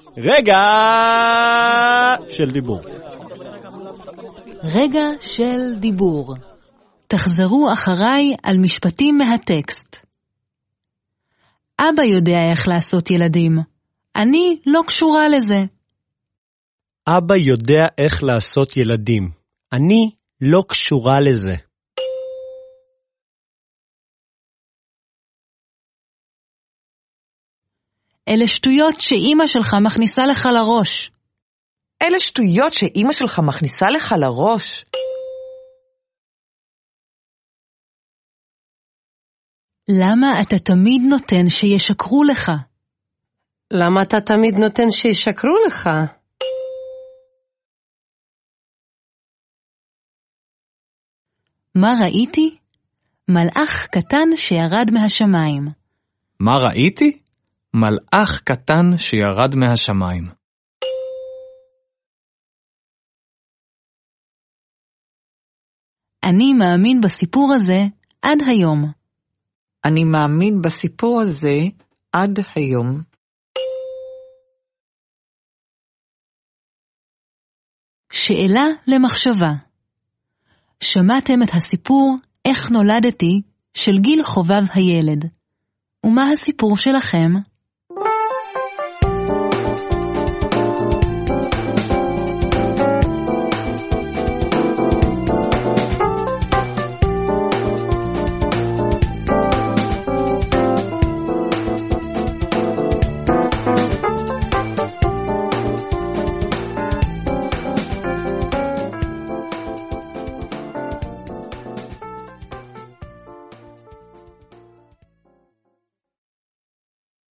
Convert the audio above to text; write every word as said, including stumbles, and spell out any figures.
רגע של דיבור. רגע של דיבור. תחזרו אחריי על משפטים מהטקסט. אבא יודע איך לעשות ילדים. אני לא קשורה לזה. אבא יודע איך לעשות ילדים. אני לא קשורה לזה. אלה שטויות שאימא שלך מכניסה לך לראש. אלה שטויות שאימא שלך מכניסה לך לראש. למה אתה תמיד נותן שישקרו לך? למה אתה תמיד נותן שישקרו לך? מה ראיתי? מלאך קטן שירד מהשמיים. מה ראיתי? מלאך קטן שירד מהשמיים. אני מאמין בסיפור הזה עד היום. אני מאמין בסיפור הזה עד היום. שאלה למחשבה. שמעתם את הסיפור איך נולדתי של גיל חובב הילד. ומה הסיפור שלכם?